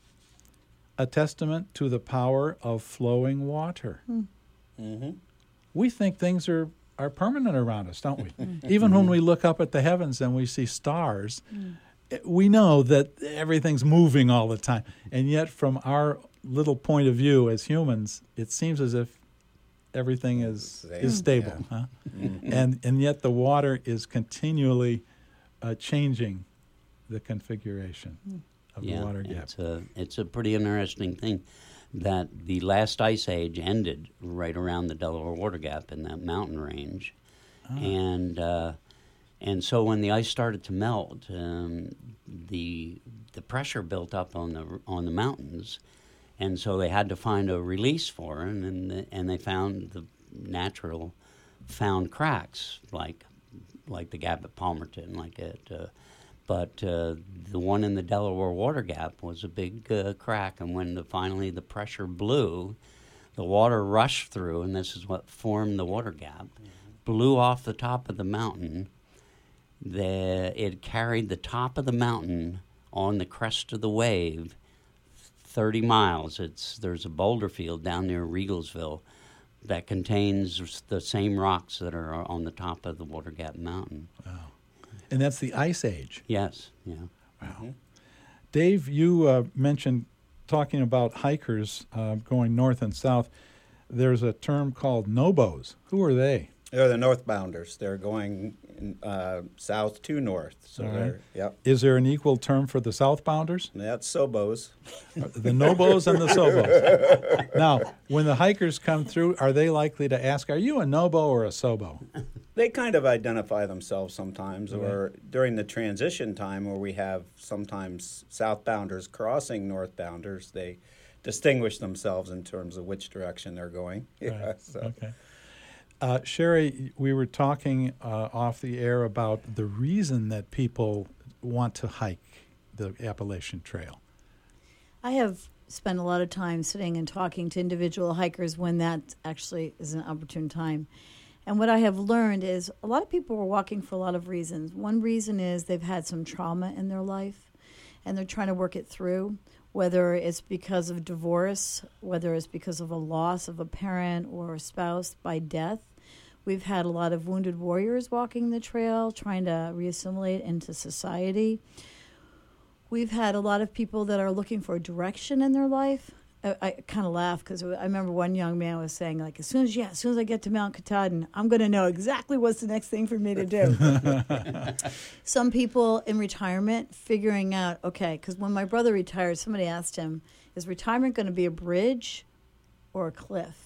a testament to the power of flowing water. Mm-hmm. We think things are, are permanent around us, don't we? Even when we look up at the heavens and we see stars, we know that everything's moving all the time. And yet, from our little point of view as humans, it seems as if everything is Same, is stable. yeah. Huh? Mhm. And, and yet the water is continually uh, changing the configuration of yeah, the water gap. It's a, it's a pretty interesting thing that the last ice age ended right around the Delaware Water Gap in that mountain range. Ah. And uh, and so when the ice started to melt, um, the the pressure built up on the on the mountains, and so they had to find a release for it, and and, and they found the natural found cracks like like the gap at Palmerton, like at. Uh, But uh, the one in the Delaware Water Gap was a big uh, crack, and when the, finally the pressure blew, the water rushed through, and this is what formed the water gap, mm-hmm. blew off the top of the mountain. The, it carried the top of the mountain on the crest of the wave thirty miles. It's There's a boulder field down near Regalsville that contains the same rocks that are on the top of the Water Gap Mountain. Wow. And that's the Ice Age. Yes, yeah. Wow. Mm-hmm. Dave, you uh, mentioned talking about hikers uh, going north and south. There's a term called Nobos. Who are they? They're the northbounders. They're going uh, south to north. So All right. they're, yep. Is there an equal term for the southbounders? That's Sobos. The Nobos and the Sobos. Now, when the hikers come through, are they likely to ask, are you a Nobo or a Sobo? They kind of identify themselves sometimes, or during the transition time where we have sometimes southbounders crossing northbounders, they distinguish themselves in terms of which direction they're going. Yeah, Right. so. Okay. Uh, Sherry, we were talking uh, off the air about the reason that people want to hike the Appalachian Trail. I have spent a lot of time sitting and talking to individual hikers when that actually is an opportune time. And what I have learned is a lot of people are walking for a lot of reasons. One reason is they've had some trauma in their life, and they're trying to work it through, whether it's because of divorce, whether it's because of a loss of a parent or a spouse by death. We've had a lot of wounded warriors walking the trail, trying to reassimilate into society. We've had a lot of people that are looking for direction in their life. I, I kind of laugh because I remember one young man was saying, like, as soon as yeah, as soon as I get to Mount Katahdin, I'm going to know exactly what's the next thing for me to do. Some people in retirement figuring out, okay, because when my brother retired, somebody asked him, is retirement going to be a bridge or a cliff?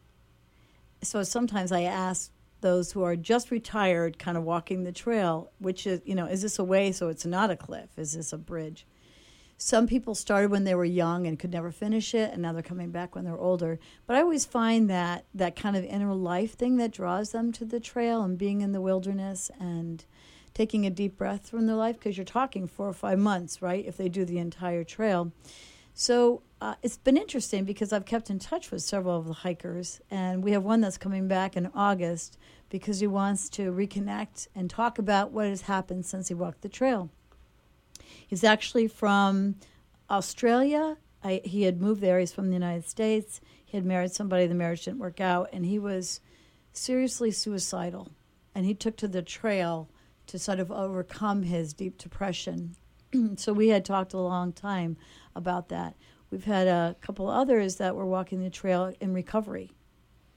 So sometimes I ask those who are just retired, kind of walking the trail, which is, you know, is this a way so it's not a cliff? Is this a bridge? Some people started when they were young and could never finish it, and now they're coming back when they're older. But I always find that that kind of inner life thing that draws them to the trail and being in the wilderness and taking a deep breath from their life, because you're talking four or five months, right, if they do the entire trail. So uh, it's been interesting because I've kept in touch with several of the hikers, and we have one that's coming back in August because he wants to reconnect and talk about what has happened since he walked the trail. He's actually from Australia. I, he had moved there. He's from the United States. He had married somebody. The marriage didn't work out, and he was seriously suicidal. And he took to the trail to sort of overcome his deep depression. So we had talked a long time about that. We've had a couple others that were walking the trail in recovery.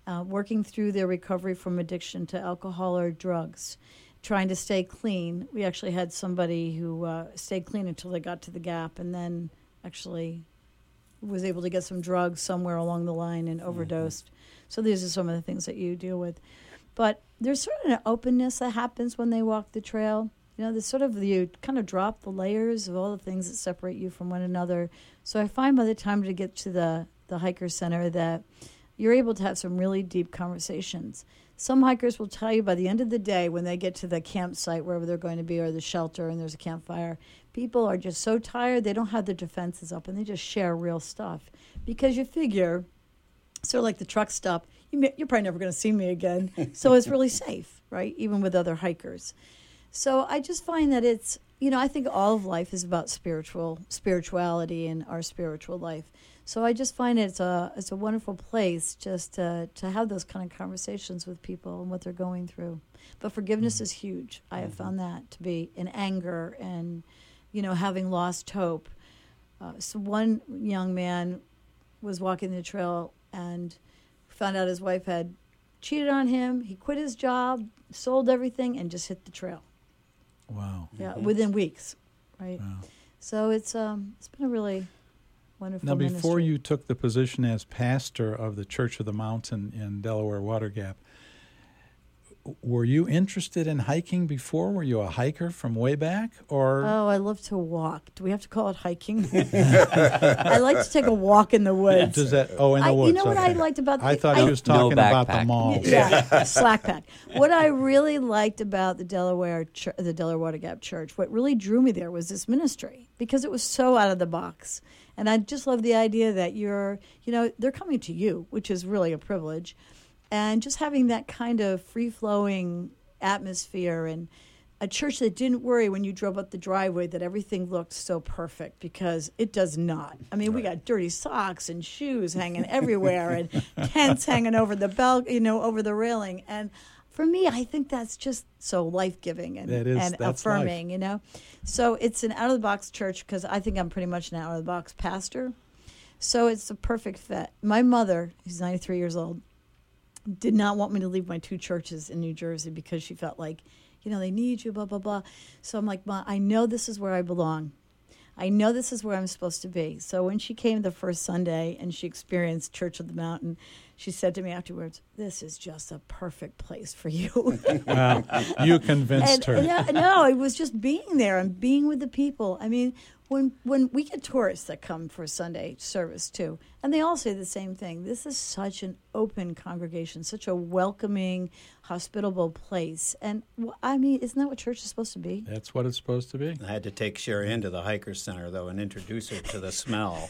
uh, working through their recovery from addiction to alcohol or drugs, trying to stay clean. We actually had somebody who uh, stayed clean until they got to the Gap and then actually was able to get some drugs somewhere along the line and overdosed. Mm-hmm. So these are some of the things that you deal with. But there's sort of an openness that happens when they walk the trail. You know, there's sort of, you kind of drop the layers of all the things that separate you from one another. So I find by the time to get to the, the hiker center that you're able to have some really deep conversations. Some hikers will tell you by the end of the day when they get to the campsite, wherever they're going to be, or the shelter, and there's a campfire, people are just so tired, they don't have their defenses up, and they just share real stuff. Because you figure, sort of like the truck stop, you may, you're probably never going to see me again. So it's really safe, right, even with other hikers. So I just find that it's, you know, I think all of life is about spiritual spirituality and our spiritual life. So I just find it's a it's a wonderful place just to, to have those kind of conversations with people and what they're going through. But forgiveness is huge. I have found that to be in anger and, you know, having lost hope. Uh, so one young man was walking the trail and found out his wife had cheated on him. He quit his job, sold everything, and just hit the trail. Wow. Yeah, within weeks, right? Wow. So it's um it's been a really wonderful Now, before ministry. you took the position as pastor of the Church of the Mountain in Delaware Water Gap, were you interested in hiking before? Were you a hiker from way back, or? Oh, I love to walk. Do we have to call it hiking? I like to take a walk in the woods. Does that? Oh, in the I, woods. You know what okay. I liked about the, I thought I, he was No talking about the backpack. malls. Yeah, slack pack. What I really liked about the Delaware, Ch- the Delaware Water Gap Church, what really drew me there was this ministry because it was so out of the box, and I just love the idea that you're, you know, they're coming to you, which is really a privilege, and just having that kind of free flowing atmosphere and a church that didn't worry when you drove up the driveway that everything looked so perfect, because it does not. I mean, right. We got dirty socks and shoes hanging everywhere and tents hanging over the bell, you know, over the railing. And for me, I think that's just so life-giving and, that is, and affirming, life. You know. So it's an out-of-the-box church because I think I'm pretty much an out-of-the-box pastor. So it's a perfect fit. My mother, who's ninety-three years old, did not want me to leave my two churches in New Jersey because she felt like, you know, they need you, blah, blah, blah. So I'm like, Ma, I know this is where I belong. I know this is where I'm supposed to be. So when she came the first Sunday and she experienced Church of the Mountain, she said to me afterwards, this is just a perfect place for you. Well, you convinced and, her. Yeah, no, it was just being there and being with the people. I mean, when when we get tourists that come for Sunday service too, and they all say the same thing. This is such an open congregation, such a welcoming, hospitable place. And I mean, isn't that what church is supposed to be? That's what it's supposed to be. I had to take Sherry into the Hikers Center, though, and introduce her to the smell.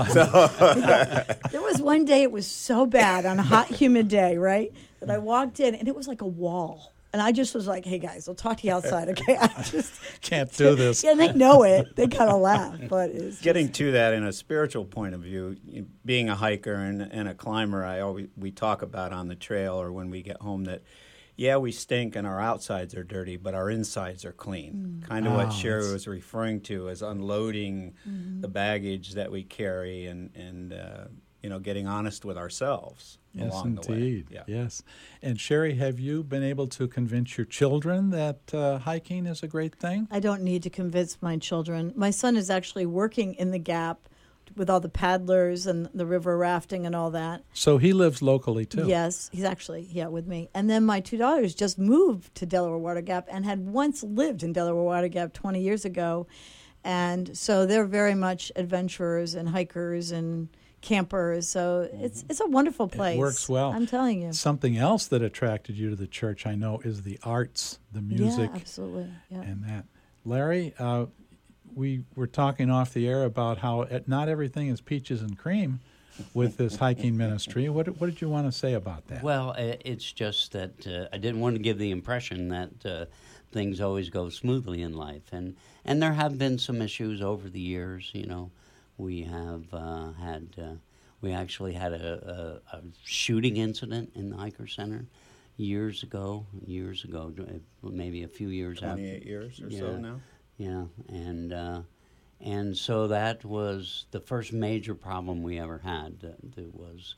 There was one day it was so bad on a hot, humid day, right, that I walked in, and it was like a wall. And I just was like, hey, guys, I'll talk to you outside, okay? I just can't do this. Yeah, and they know it. They kind of laugh. But it's Getting just... to that in a spiritual point of view, you, being a hiker and, and a climber, I always we talk about on the trail or when we get home that, yeah, we stink and our outsides are dirty, but our insides are clean. Mm. Kind of oh, what Sherry that's... was referring to as unloading mm-hmm. the baggage that we carry and, and uh, you know, getting honest with ourselves. Yes, along indeed. The way. Yeah. Yes. And Sherry, have you been able to convince your children that uh, hiking is a great thing? I don't need to convince my children. My son is actually working in the Gap with all the paddlers and the river rafting and all that. So he lives locally, too? Yes, he's actually, yeah, with me. And then my two daughters just moved to Delaware Water Gap and had once lived in Delaware Water Gap twenty years ago. And so they're very much adventurers and hikers and campers, so it's it's a wonderful place. It works well. I'm telling you. Something else that attracted you to the church, I know, is the arts, the music. Yeah, absolutely. Yeah. And that. Larry, uh, we were talking off the air about how it, not everything is peaches and cream with this hiking ministry. What, what did you want to say about that? Well, it's just that uh, I didn't want to give the impression that uh, things always go smoothly in life. And, and there have been some issues over the years, you know. We have uh, had, uh, we actually had a, a, a shooting incident in the Hiker Center years ago, years ago, maybe a few years after. twenty-eight years or yeah, so now. Yeah, and uh, and so that was the first major problem we ever had. Uh, it was,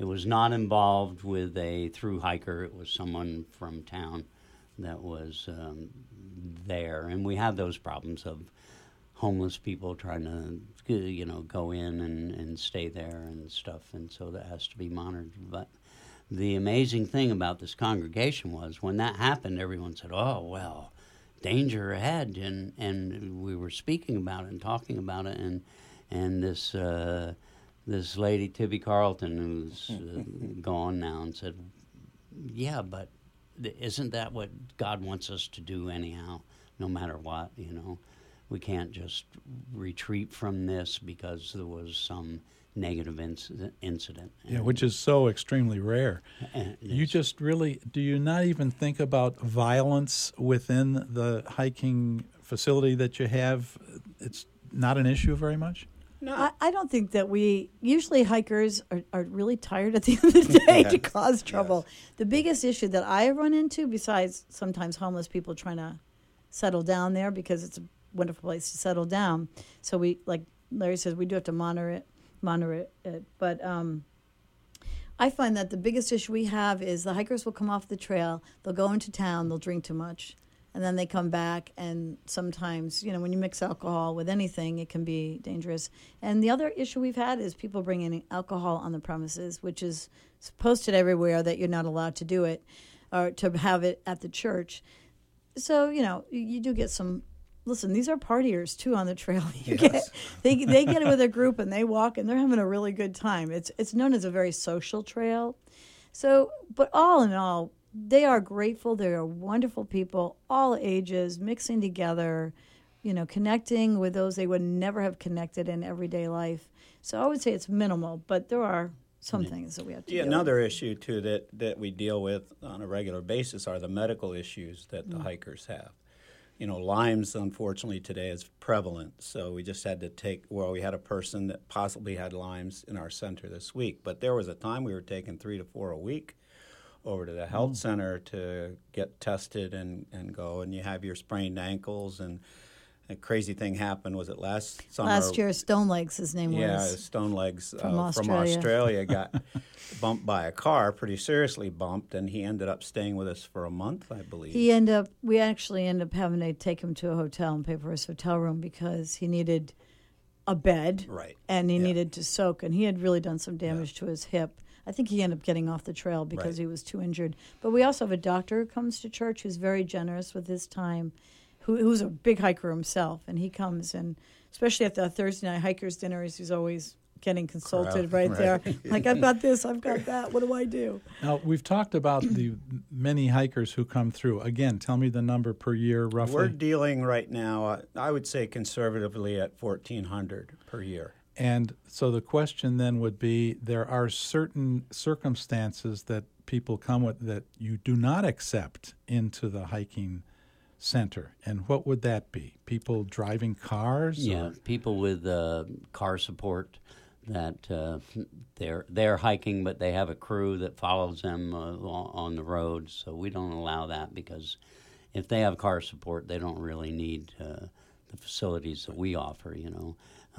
it was not involved with a through hiker. It was someone from town that was um, there, and we have those problems of homeless people trying to, you know, go in and, and stay there and stuff, and so that has to be monitored. But the amazing thing about this congregation was when that happened, everyone said, "Oh, well, danger ahead," and and we were speaking about it and talking about it, and and this uh, this lady Tibby Carlton, who's uh, gone now, and said, "Yeah, but isn't that what God wants us to do anyhow, no matter what, you know? We can't just retreat from this because there was some negative inc- incident." Yeah, which is so extremely rare. And You it's- just really, do you not even think about violence within the hiking facility that you have? It's not an issue very much? I, I don't think that we usually hikers are, are really tired at the end of the day to Yes, cause trouble. yes. The biggest issue that I run into, besides sometimes homeless people trying to settle down there because it's a wonderful place to settle down. So we, like Larry says, we do have to monitor it, monitor it. But um, I find that the biggest issue we have is the hikers will come off the trail, they'll go into town, they'll drink too much, and then they come back, and sometimes, you know, when you mix alcohol with anything, it can be dangerous. And the other issue we've had is people bringing alcohol on the premises, which is posted everywhere that you're not allowed to do it or to have it at the church. So, you know, you, you do get some. Listen, these are partiers too on the trail. You Yes. get, they they get it with a group and they walk and they're having a really good time. It's it's known as a very social trail. So, but all in all, they are grateful. They are wonderful people, all ages, mixing together, you know, connecting with those they would never have connected in everyday life. So I would say it's minimal, but there are some things that we have to Yeah, deal another issue too that, that we deal with on a regular basis are the medical issues that the hikers have. You know, Lyme's unfortunately today is prevalent, so we just had to take. Well, we had a person that possibly had Lyme's in our center this week, but there was a time we were taking three to four a week over to the health center to get tested and, and go. And you have your sprained ankles, and a crazy thing happened. Was it last summer? Last year, Stone Legs, his name Yeah, was. Stone Legs From uh, from Australia. Australia got bumped by a car, pretty seriously bumped, and he ended up staying with us for a month, I believe. He ended up, we actually ended up having to take him to a hotel and pay for his hotel room because he needed a bed. Right. And he Yeah. needed to soak, and he had really done some damage to his hip. I think he ended up getting off the trail because Right. he was too injured. But we also have a doctor who comes to church who's very generous with his time, who, who's a big hiker himself, and he comes, and especially at the Thursday night hikers dinners, he's always getting consulted Corral, right, there. right. Like, I've got this, I've got that, what do I do? Now, we've talked about the many hikers who come through. Again, tell me the number per year, roughly. We're dealing right now, uh, I would say conservatively, at fourteen hundred per year. And so the question then would be, there are certain circumstances that people come with that you do not accept into the hiking center. And what would that be? People driving cars? Yeah, or- people with uh, car support that uh, they're they're hiking, but they have a crew that follows them uh, on the road. So we don't allow that because if they have car support, they don't really need uh, the facilities that we offer. You know,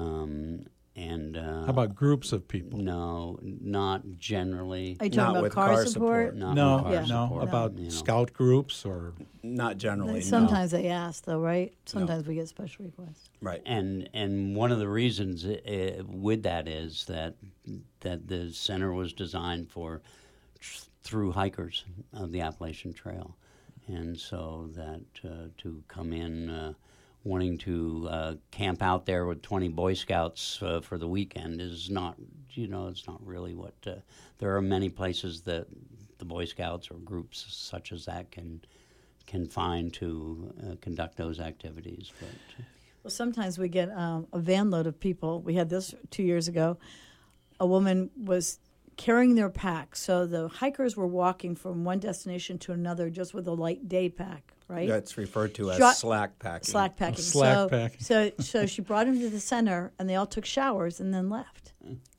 um, and uh, How about groups of people? no, not generally. Are you talking Not about with car, car support? support. Not No, with car Yeah. no, support, about you know. scout groups or Not generally, no. Sometimes they ask, though, right? Sometimes we get special requests. Right. And and one of the reasons uh, with that is that that the center was designed for tr- through hikers of the Appalachian Trail, and so that uh, to come in uh, wanting to uh, camp out there with twenty Boy Scouts uh, for the weekend is not, you know, it's not really what. Uh, there are many places that the Boy Scouts or groups such as that can can find to uh, conduct those activities, but. Well, sometimes we get um, a van load of people. We had this two years ago. A woman was carrying their pack. So the hikers were walking from one destination to another just with a light day pack, right? That's referred to as Dri- slack packing. Slack packing. Slack so, packing. so, so she brought him to the center, and they all took showers and then left.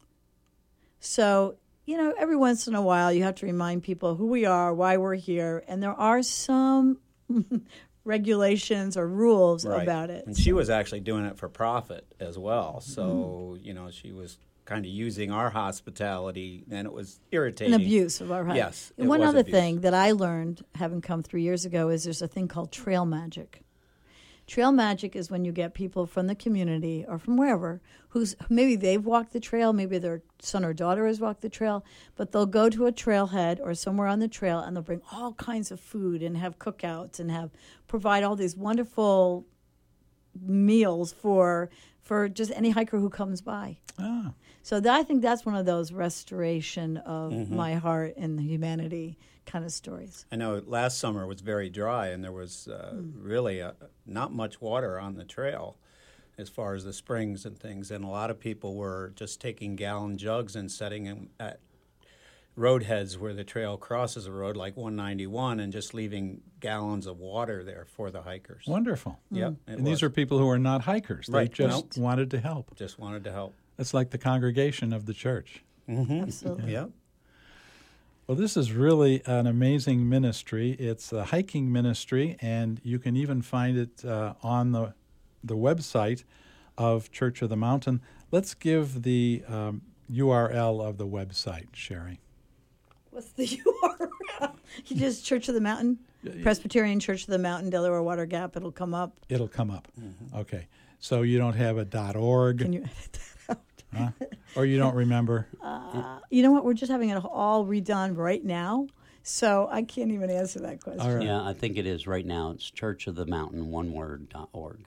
So, you know, every once in a while, you have to remind people who we are, why we're here, and there are some regulations or rules Right. about it. And she was actually doing it for profit as well. So, you know, she was kind of using our hospitality, and it was irritating. An abuse of our Yes, And it one was other abuse. thing that I learned, having come three years ago, is there's a thing called trail magic. Trail magic is when you get people from the community or from wherever who's maybe they've walked the trail, maybe their son or daughter has walked the trail, but they'll go to a trailhead or somewhere on the trail and they'll bring all kinds of food and have cookouts and have provide all these wonderful meals for for just any hiker who comes by. Ah, So that, I think that's one of those restoration of my heart and humanity kind of stories. I know last summer was very dry, and there was uh, really uh not much water on the trail as far as the springs and things. And a lot of people were just taking gallon jugs and setting them at road heads where the trail crosses a road like one ninety-one and just leaving gallons of water there for the hikers. wonderful. Yep, it And these was. are people who are not hikers. They Right, just no. wanted to help. Just wanted to help. It's like the congregation of the church. Absolutely. Yep. Well, this is really an amazing ministry. It's a hiking ministry, and you can even find it uh, on the the website of Church of the Mountain. Let's give the um, U R L of the website, Sherry. What's the U R L? You just Church of the Mountain, Presbyterian Church of the Mountain, Delaware Water Gap. It'll come up. It'll come up. Okay. So you don't have a .org, Can you edit that out? huh? Or you don't remember? Uh, you know what? We're just having it all redone right now, so I can't even answer that question. All right. Yeah, I think it is right now. It's Church of the Mountain, one word, dot org.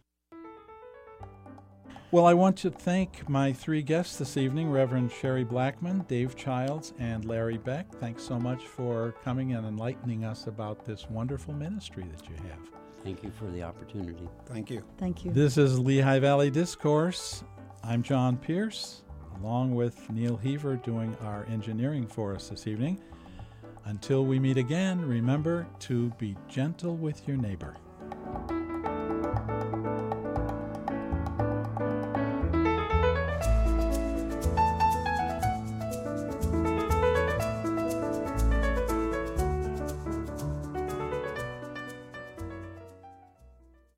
Well, I want to thank my three guests this evening, Reverend Sherry Blackman, Dave Childs, and Larry Beck. Thanks so much for coming and enlightening us about this wonderful ministry that you have. Thank you for the opportunity. Thank you. Thank you. This is Lehigh Valley Discourse. I'm John Pierce, along with Neil Heaver doing our engineering for us this evening. Until we meet again, remember to be gentle with your neighbor.